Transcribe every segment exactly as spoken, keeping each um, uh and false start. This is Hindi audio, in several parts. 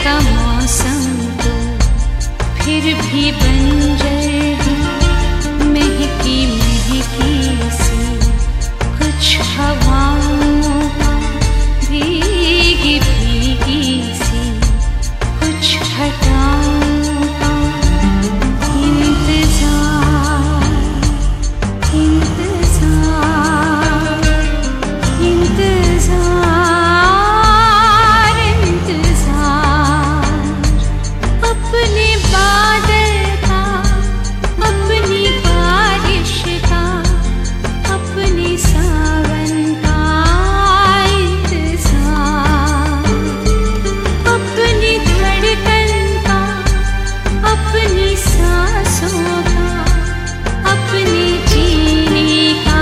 का मौसम तो फिर भी बंजर है, महकी महकी सी कुछ हवाओं का, भीगी भीगी सी कुछ घटाओं का इंतजार इंतजार इंतजार इंतजार अपने बादल का, अपनी बारिश का, अपने सावन का इंतजार, अपनी धड़कन का, अपनी सांसों का, अपने जीने का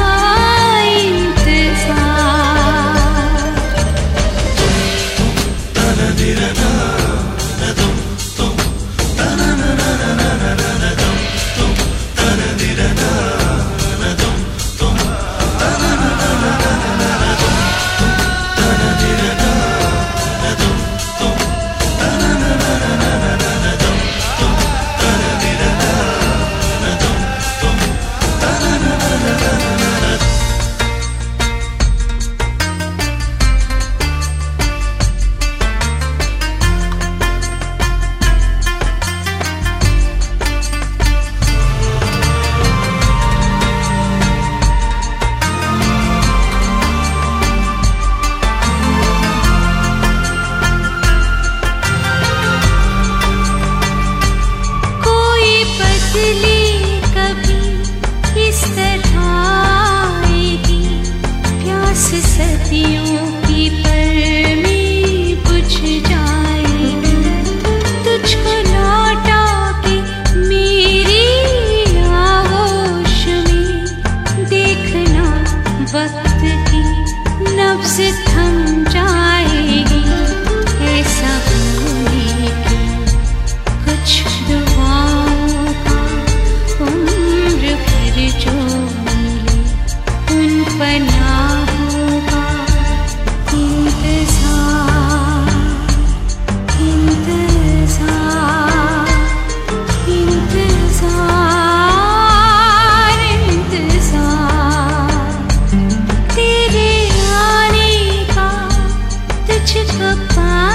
सदियों की पल में बुझ जाएगी, तुझको लौटा के मेरी आगोश में देखना वक्त की नब्ज़ थम जाएगी, ऐसा होने की कुछ दुआओं का उम्र भर जो मिले उन पनाह तुझको पा